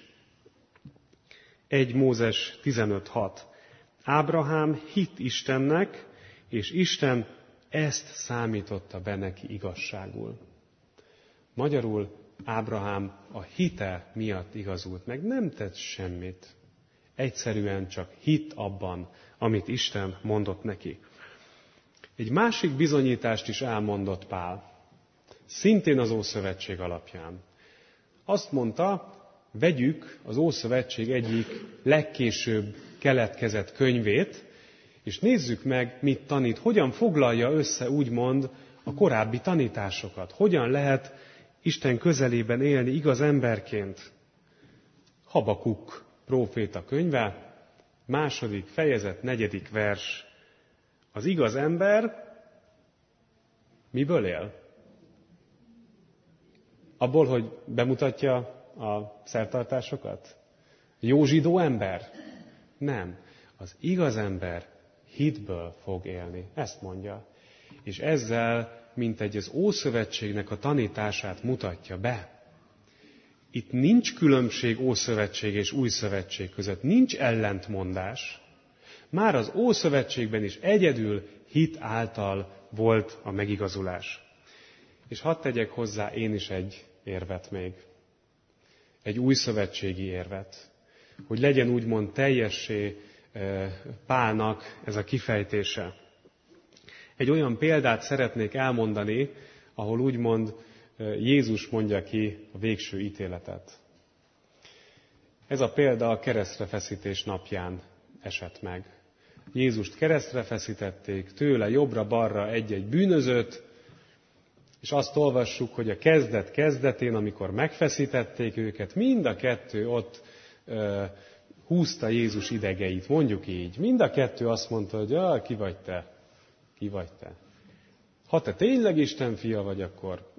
1 Mózes 15.6. Ábrahám hitt Istennek, és Isten ezt számította be neki igazságul. Magyarul Ábrahám a hite miatt igazult meg, nem tett semmit. Egyszerűen csak hitt abban, amit Isten mondott neki. Egy másik bizonyítást is elmondott Pál, szintén az Ószövetség alapján. Azt mondta, vegyük az Ószövetség egyik legkésőbb keletkezett könyvét, és nézzük meg, mit tanít, hogyan foglalja össze úgymond a korábbi tanításokat. Hogyan lehet Isten közelében élni igaz emberként. Habakuk próféta könyve, 2. fejezet, 4. vers. Az igaz ember miből él? Abból, hogy bemutatja a szertartásokat? Jó zsidó ember? Nem. Az igaz ember hitből fog élni. Ezt mondja. És ezzel mintegy az Ószövetségnek a tanítását mutatja be. Itt nincs különbség Ószövetség és Új Szövetség között, nincs ellentmondás. Már az Ószövetségben is egyedül hit által volt a megigazulás. És hadd tegyek hozzá én is egy érvet még. Egy újszövetségi érvet. Hogy legyen úgymond teljessé Pálnak ez a kifejtése. Egy olyan példát szeretnék elmondani, ahol úgymond Jézus mondja ki a végső ítéletet. Ez a példa a keresztre feszítés napján esett meg. Jézust keresztre feszítették, tőle jobbra-balra egy-egy bűnözőt, és azt olvassuk, hogy a kezdetén, amikor megfeszítették őket, mind a kettő ott húzta Jézus idegeit, mondjuk így. Mind a kettő azt mondta, hogy ki vagy te? Ki vagy te? Ha te tényleg Isten fia vagy, akkor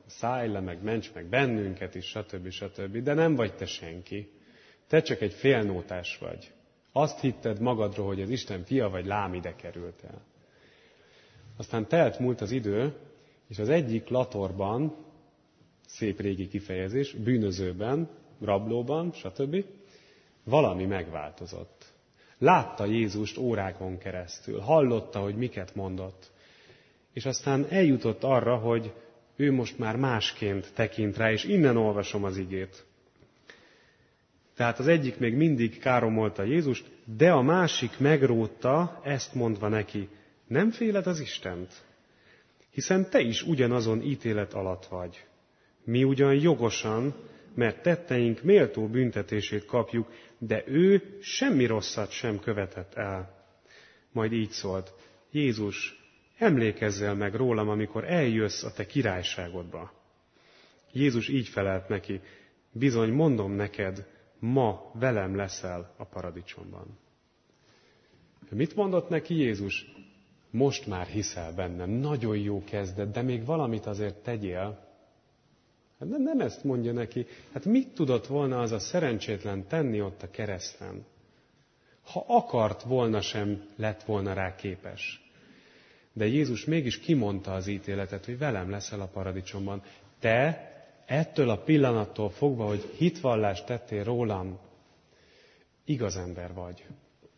szállj le, meg ments meg bennünket is, stb. De nem vagy te senki. Te csak egy félnótás vagy. Azt hitted magadról, hogy az Isten fia vagy, lám ide kerültél. Aztán múlt az idő, és az egyik latorban, szép régi kifejezés, bűnözőben, rablóban, stb. Valami megváltozott. Látta Jézust órákon keresztül, hallotta, hogy miket mondott. És aztán eljutott arra, hogy ő most már másként tekint rá, és innen olvasom az igét. Tehát az egyik még mindig káromolta Jézust, de a másik megrótta, ezt mondva neki, nem féled az Istent? Hiszen te is ugyanazon ítélet alatt vagy. Mi ugyan jogosan, mert tetteink méltó büntetését kapjuk, de ő semmi rosszat sem követett el. Majd így szólt, Jézus, emlékezzel meg rólam, amikor eljössz a te királyságodba. Jézus így felelt neki, bizony mondom neked, ma velem leszel a paradicsomban. Mit mondott neki Jézus? Most már hiszel bennem, nagyon jó kezdet, de még valamit azért tegyél. Hát nem ezt mondja neki. Hát mit tudott volna az a szerencsétlen tenni ott a kereszten? Ha akart volna, sem lett volna rá képes. De Jézus mégis kimondta az ítéletet, hogy velem leszel a paradicsomban. Te ettől a pillanattól fogva, hogy hitvallást tettél rólam, igaz ember vagy.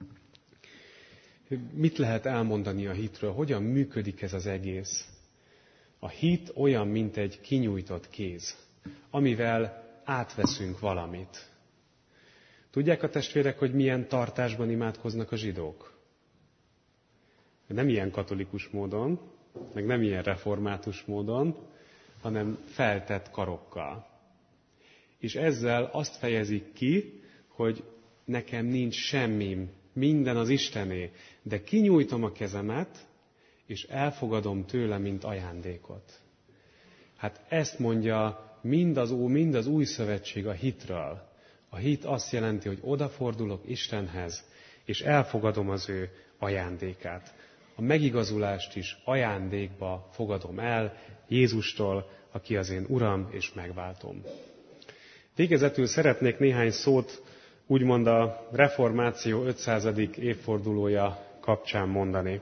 Mit lehet elmondani a hitről? Hogyan működik ez az egész? A hit olyan, mint egy kinyújtott kéz, amivel átveszünk valamit. Tudják a testvérek, hogy milyen tartásban imádkoznak a zsidók? Nem ilyen katolikus módon, meg nem ilyen református módon, hanem feltett karokkal. És ezzel azt fejezik ki, hogy nekem nincs semmim, minden az Istené, de kinyújtom a kezemet, és elfogadom tőle, mint ajándékot. Hát ezt mondja mind az új szövetség a hitről. A hit azt jelenti, hogy odafordulok Istenhez, és elfogadom az ő ajándékát. A megigazulást is ajándékba fogadom el Jézustól, aki az én Uram és megváltom. Végezetül szeretnék néhány szót úgymond a reformáció 500. évfordulója kapcsán mondani.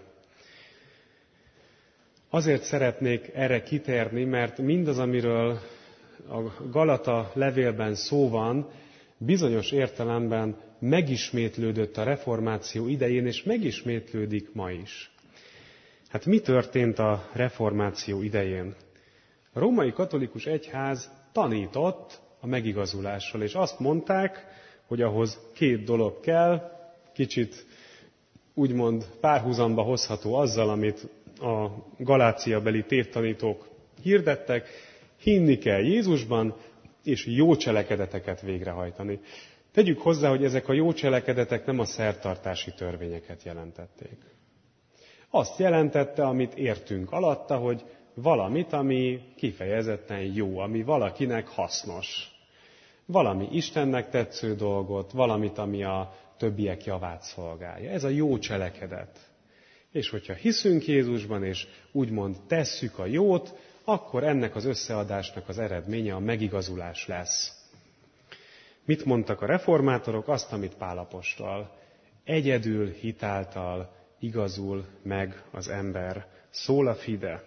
Azért szeretnék erre kitérni, mert mindaz, amiről a Galata levélben szó van, bizonyos értelemben megismétlődött a reformáció idején, és megismétlődik ma is. Hát mi történt a reformáció idején? A római katolikus egyház tanított a megigazulásról, és azt mondták, hogy ahhoz két dolog kell, kicsit úgymond párhuzamba hozható azzal, amit a galáciabeli tévtanítók hirdettek, hinni kell Jézusban, és jó cselekedeteket végrehajtani. Tegyük hozzá, hogy ezek a jó cselekedetek nem a szertartási törvényeket jelentették. Azt jelentette, amit értünk alatta, hogy valamit, ami kifejezetten jó, ami valakinek hasznos. Valami Istennek tetsző dolgot, valamit, ami a többiek javát szolgálja. Ez a jó cselekedet. És hogyha hiszünk Jézusban, és úgymond tesszük a jót, akkor ennek az összeadásnak az eredménye a megigazulás lesz. Mit mondtak a reformátorok? Azt, amit Pál apostol. Egyedül hitáltal igazul meg az ember. Sola fide.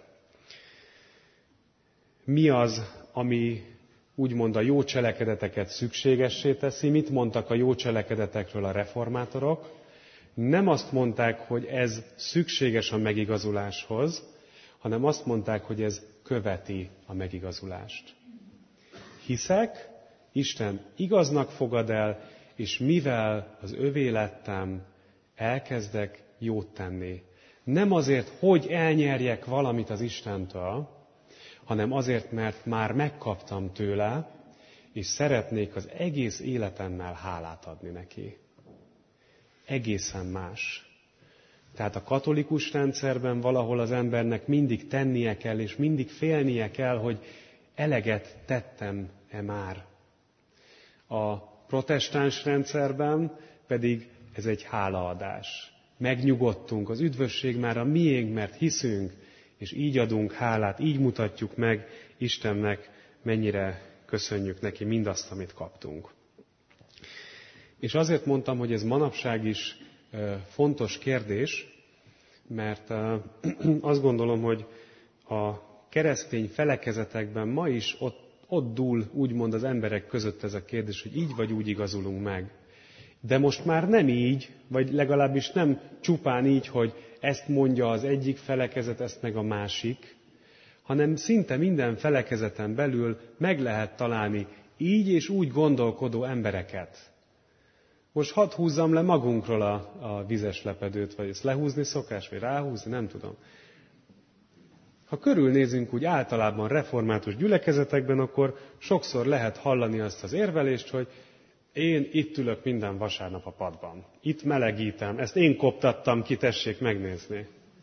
Mi az, ami úgymond a jó cselekedeteket szükségessé teszi? Mit mondtak a jó cselekedetekről a reformátorok? Nem azt mondták, hogy ez szükséges a megigazuláshoz, hanem azt mondták, hogy ez követi a megigazulást. Hiszek, Isten igaznak fogad el, és mivel az övé lettem, elkezdek jót tenni. Nem azért, hogy elnyerjek valamit az Istentől, hanem azért, mert már megkaptam tőle, és szeretnék az egész életemmel hálát adni neki. Egészen más. Tehát a katolikus rendszerben valahol az embernek mindig tennie kell, és mindig félnie kell, hogy eleget tettem-e már. A protestáns rendszerben pedig ez egy hálaadás. Megnyugodtunk, az üdvösség már a miénk, mert hiszünk, és így adunk hálát, így mutatjuk meg Istennek, mennyire köszönjük neki mindazt, amit kaptunk. És azért mondtam, hogy ez manapság is fontos kérdés, mert azt gondolom, hogy a keresztény felekezetekben ma is ott dúl úgymond az emberek között ez a kérdés, hogy így vagy úgy igazulunk meg. De most már nem így, vagy legalábbis nem csupán így, hogy ezt mondja az egyik felekezet, ezt meg a másik, hanem szinte minden felekezeten belül meg lehet találni így és úgy gondolkodó embereket. Most hadd húzzam le magunkról a vizes lepedőt, vagy ezt lehúzni szokás, vagy ráhúzni, nem tudom. Ha körülnézünk úgy általában református gyülekezetekben, akkor sokszor lehet hallani azt az érvelést, hogy én itt ülök minden vasárnap a padban. Itt melegítem, ezt én koptattam ki, tessék megnézni.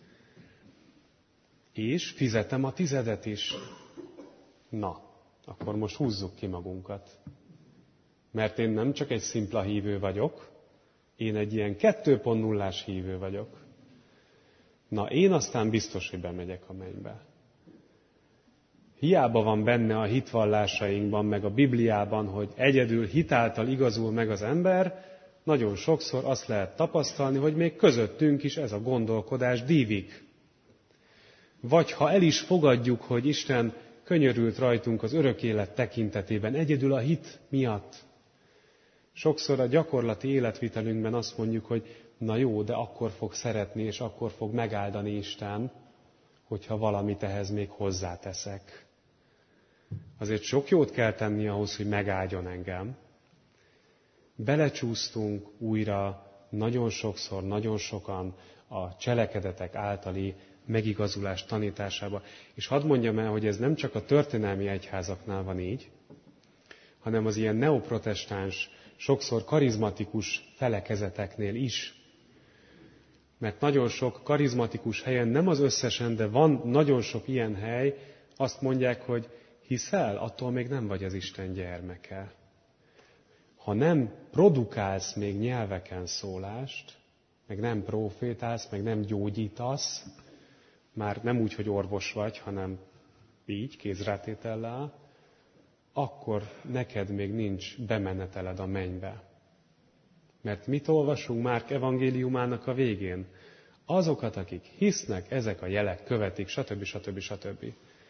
És fizetem a 10 is. Na, akkor most húzzuk ki magunkat. Mert én nem csak egy szimpla hívő vagyok, én egy ilyen 2.0-ás hívő vagyok. Na, én aztán biztos, hogy bemegyek a mennybe. Hiába van benne a hitvallásainkban, meg a Bibliában, hogy egyedül hitáltal igazul meg az ember, nagyon sokszor azt lehet tapasztalni, hogy még közöttünk is ez a gondolkodás dívik. Vagy ha el is fogadjuk, hogy Isten könyörült rajtunk az örök élet tekintetében, egyedül a hit miatt, sokszor a gyakorlati életvitelünkben azt mondjuk, hogy na jó, de akkor fog szeretni, és akkor fog megáldani Isten, hogyha valamit ehhez még hozzáteszek. Azért sok jót kell tenni ahhoz, hogy megáldjon engem. Belecsúsztunk újra nagyon sokszor, nagyon sokan a cselekedetek általi megigazulás tanításába. És hadd mondjam el, hogy ez nem csak a történelmi egyházaknál van így, hanem az ilyen neoprotestáns, sokszor karizmatikus felekezeteknél is. Mert nagyon sok karizmatikus helyen, nem az összesen, de van nagyon sok ilyen hely, azt mondják, hogy hiszel, attól még nem vagy az Isten gyermeke. Ha nem produkálsz még nyelveken szólást, meg nem profétálsz, meg nem gyógyítasz, már nem úgy, hogy orvos vagy, hanem így, kézrátétellel, akkor neked még nincs bemeneteled a mennybe. Mert mit olvasunk Márk evangéliumának a végén? Azokat, akik hisznek, ezek a jelek követik, stb.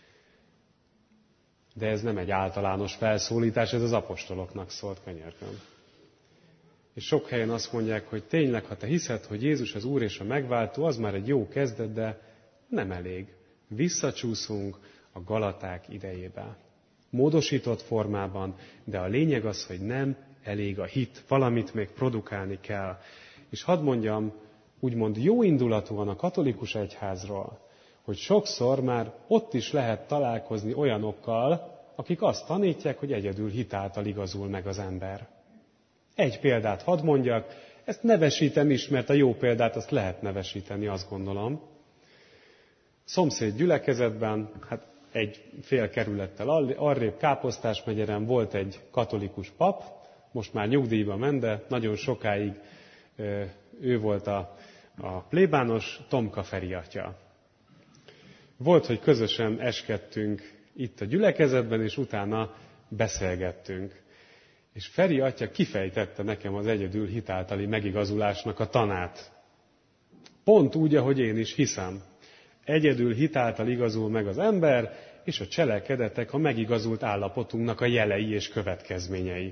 De ez nem egy általános felszólítás, ez az apostoloknak szólt, könyörgöm. És sok helyen azt mondják, hogy tényleg, ha te hiszed, hogy Jézus az Úr és a megváltó, az már egy jó kezdet, de nem elég. Visszacsúszunk a Galaták idejébe. Módosított formában, de a lényeg az, hogy nem elég a hit, valamit még produkálni kell. És hadd mondjam, úgymond jóindulatúan a katolikus egyházról, hogy sokszor már ott is lehet találkozni olyanokkal, akik azt tanítják, hogy egyedül hitáltal igazul meg az ember. Egy példát hadd mondjak, ezt nevesítem is, mert a jó példát azt lehet nevesíteni, azt gondolom. Szomszéd gyülekezetben, egy fél kerülettel arrébb Káposztás megyeren volt egy katolikus pap, most már nyugdíjba ment, de nagyon sokáig ő volt a plébános, Tomka Feri atya. Volt, hogy közösen eskedtünk itt a gyülekezetben, és utána beszélgettünk. És Feri atya kifejtette nekem az egyedül hitáltali megigazulásnak a tanát. Pont úgy, ahogy én is hiszem. Egyedül hitáltal igazul meg az ember, és a cselekedetek a megigazult állapotunknak a jelei és következményei.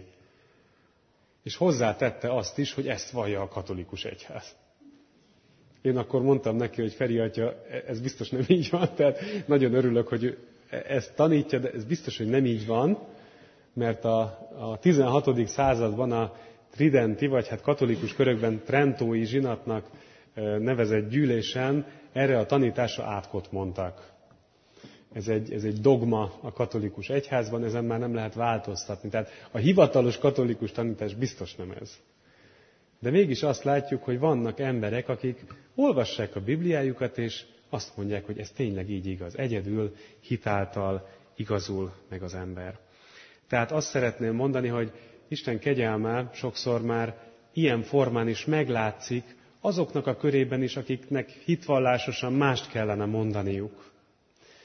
És hozzátette azt is, hogy ezt vallja a katolikus egyház. Én akkor mondtam neki, hogy Feri atya, ez biztos nem így van, tehát nagyon örülök, hogy ezt tanítja, de ez biztos, hogy nem így van, mert a 16. században a tridenti, vagy katolikus körökben trentói zsinatnak nevezett gyűlésen erre a tanításra átkot mondtak. Ez egy dogma a katolikus egyházban, ezen már nem lehet változtatni. Tehát a hivatalos katolikus tanítás biztos nem ez. De mégis azt látjuk, hogy vannak emberek, akik olvassák a Bibliájukat, és azt mondják, hogy ez tényleg így igaz. Egyedül hitáltal igazul meg az ember. Tehát azt szeretném mondani, hogy Isten kegyelme sokszor már ilyen formán is meglátszik azoknak a körében is, akiknek hitvallásosan mást kellene mondaniuk.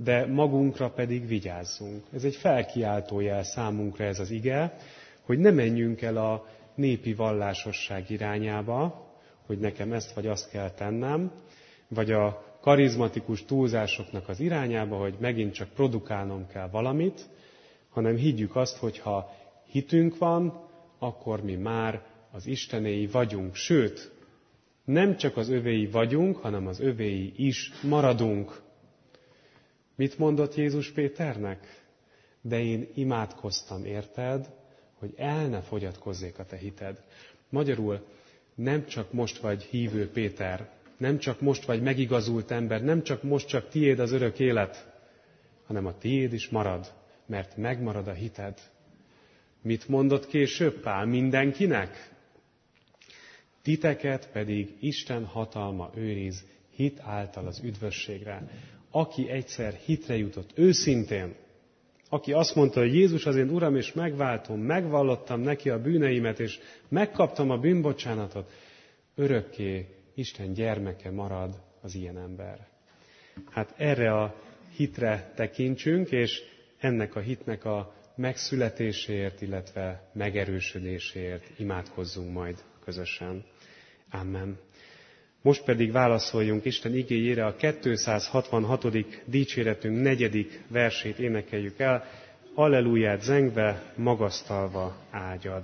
de magunkra pedig vigyázzunk. Ez egy felkiáltójel számunkra ez az ige, hogy ne menjünk el a népi vallásosság irányába, hogy nekem ezt vagy azt kell tennem, vagy a karizmatikus túlzásoknak az irányába, hogy megint csak produkálnom kell valamit, hanem higgyük azt, hogy ha hitünk van, akkor mi már az Istenéi vagyunk. Sőt, nem csak az övéi vagyunk, hanem az övéi is maradunk. Mit mondott Jézus Péternek? De én imádkoztam, érted, hogy el ne fogyatkozzék a te hited. Magyarul nem csak most vagy hívő Péter, nem csak most vagy megigazult ember, nem csak most csak tiéd az örök élet, hanem a tiéd is marad, mert megmarad a hited. Mit mondott később Pál? Mindenkinek? Titeket pedig Isten hatalma őriz hit által az üdvösségre. Aki egyszer hitre jutott őszintén, aki azt mondta, hogy Jézus az én Uram és megváltom, megvallottam neki a bűneimet, és megkaptam a bűnbocsánatot, örökké Isten gyermeke marad az ilyen ember. Hát erre a hitre tekintsünk, és ennek a hitnek a megszületéséért, illetve megerősödéséért imádkozzunk majd közösen. Amen. Most pedig válaszoljunk Isten igéjére, a 266. dicséretünk 4. versét énekeljük el, Alleluját zengve, magasztalva ágyad.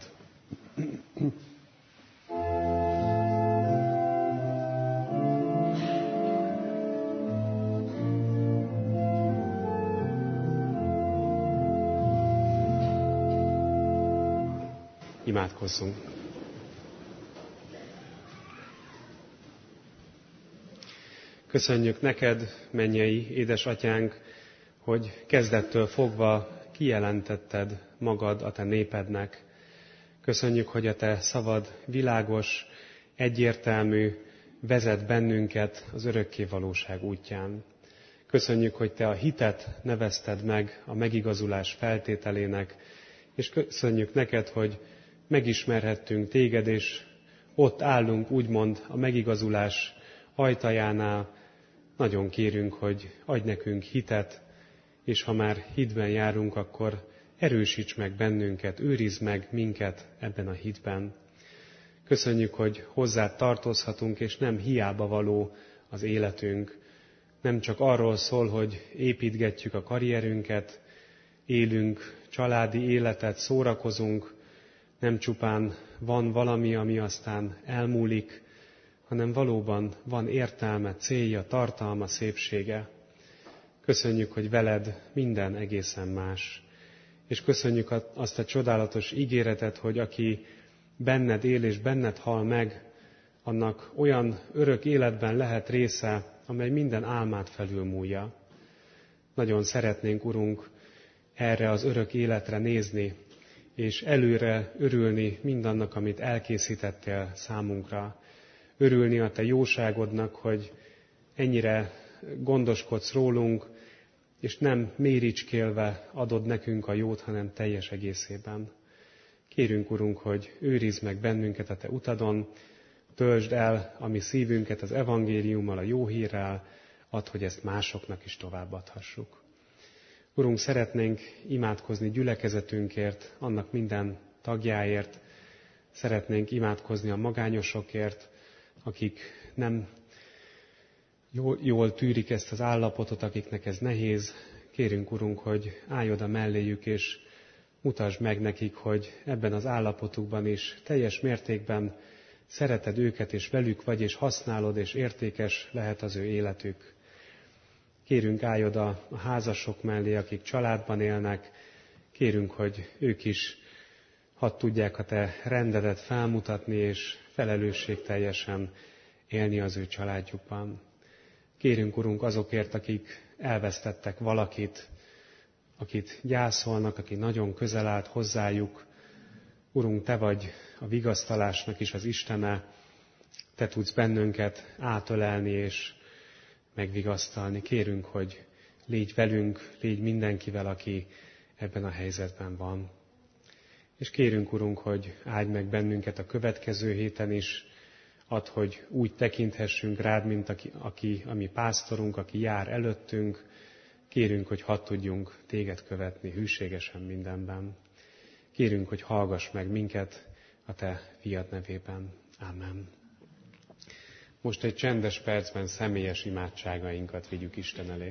Imádkozzunk. Köszönjük neked, mennyei édesatyánk, hogy kezdettől fogva kijelentetted magad a te népednek. Köszönjük, hogy a te szavad világos, egyértelmű, vezet bennünket az örökké valóság útján. Köszönjük, hogy te a hitet nevezted meg a megigazulás feltételének, és köszönjük neked, hogy megismerhettünk téged, és ott állunk úgymond a megigazulás ajtajánál. Nagyon kérünk, hogy adj nekünk hitet, és ha már hitben járunk, akkor erősíts meg bennünket, őrizd meg minket ebben a hitben. Köszönjük, hogy hozzád tartozhatunk, és nem hiába való az életünk. Nem csak arról szól, hogy építgetjük a karrierünket, élünk családi életet, szórakozunk, nem csupán van valami, ami aztán elmúlik, hanem valóban van értelme, célja, tartalma, szépsége. Köszönjük, hogy veled minden egészen más. És köszönjük azt a csodálatos ígéretet, hogy aki benned él és benned hal meg, annak olyan örök életben lehet része, amely minden álmát felülmúlja. Nagyon szeretnénk, Urunk, erre az örök életre nézni, és előre örülni mindannak, amit elkészítettél számunkra. Örülni a te jóságodnak, hogy ennyire gondoskodsz rólunk, és nem méricskélve adod nekünk a jót, hanem teljes egészében. Kérünk, Urunk, hogy őrizd meg bennünket a te utadon, töltsd el a mi szívünket az evangéliummal, a jó hírrel, add, hogy ezt másoknak is továbbadhassuk. Urunk, szeretnénk imádkozni gyülekezetünkért, annak minden tagjáért, szeretnénk imádkozni a magányosokért, akik nem jól tűrik ezt az állapotot, akiknek ez nehéz. Kérünk, Urunk, hogy állj oda melléjük, és mutasd meg nekik, hogy ebben az állapotukban is teljes mértékben szereted őket, és velük vagy, és használod, és értékes lehet az ő életük. Kérünk, állj oda a házasok mellé, akik családban élnek. Kérünk, hogy ők is hadd tudják a te rendedet felmutatni, és felelősségteljesen élni az ő családjukban. Kérünk, Urunk, azokért, akik elvesztettek valakit, akit gyászolnak, aki nagyon közel állt hozzájuk. Urunk, te vagy a vigasztalásnak is az Istene, te tudsz bennünket átölelni és megvigasztalni. Kérünk, hogy légy velünk, légy mindenkivel, aki ebben a helyzetben van. És kérünk, Urunk, hogy áldj meg bennünket a következő héten is, add, hogy úgy tekinthessünk rád, mint a mi pásztorunk, aki jár előttünk, Kérünk, hogy hadd tudjunk téged követni hűségesen mindenben. Kérünk, hogy hallgass meg minket a te fiad nevében. Ámen. Most egy csendes percben személyes imádságainkat vigyük Isten elé.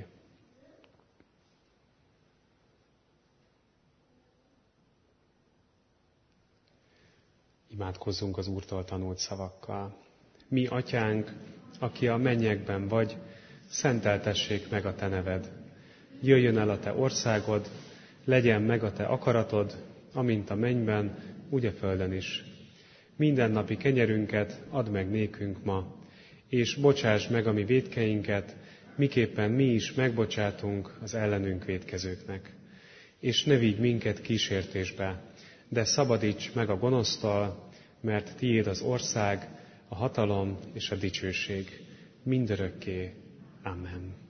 Imádkozzunk az Úrtól tanult szavakkal. Mi, Atyánk, aki a mennyekben vagy, szenteltessék meg a te neved. Jöjjön el a te országod, legyen meg a te akaratod, amint a mennyben, úgy a földön is. Mindennapi kenyerünket add meg nékünk ma, és bocsáss meg a mi vétkeinket, miképpen mi is megbocsátunk az ellenünk vétkezőknek. És ne vigy minket kísértésbe, de szabadíts meg a gonosztól, mert tiéd az ország, a hatalom és a dicsőség mindörökké. Amen.